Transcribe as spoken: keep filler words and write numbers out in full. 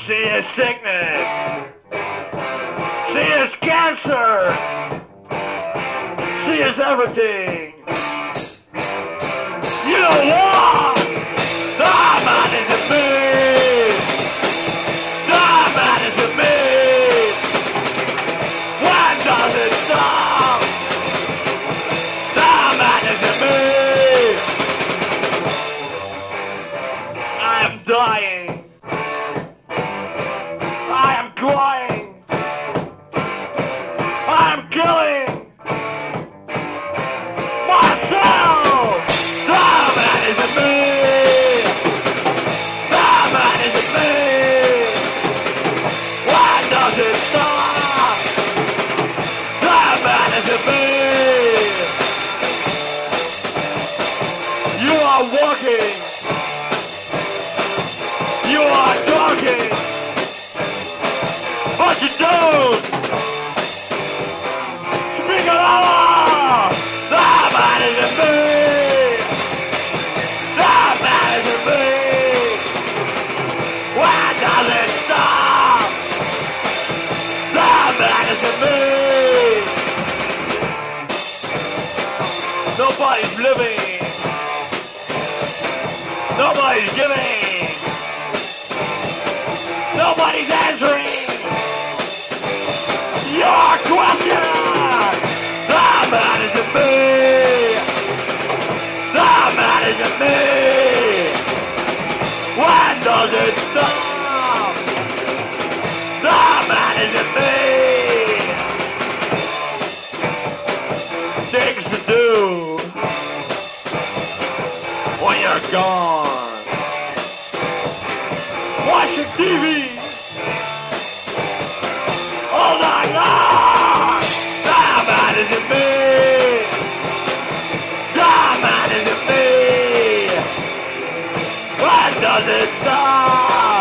She is sickness. She is cancer. She is everything. You know what? The man is a beast. The man is a beast. When does it stop? The man is a beast. I am dying. I am crying. I am killing myself. The man is a beast. The man is a beast. When does it stop? The man is a beast. You are walking. You are talking. But you don't! Speak it out! The man is a beast! The man is a beast! When does it stop? The man is a beast! Nobody's living! Nobody's giving! Nobody's answering! Your question! The man is a beast! The man is a beast! When does it stop? The man is a beast! Things to do when you're gone. Watching T V all night long. The man is a beast. The man is a beast. When does it stop?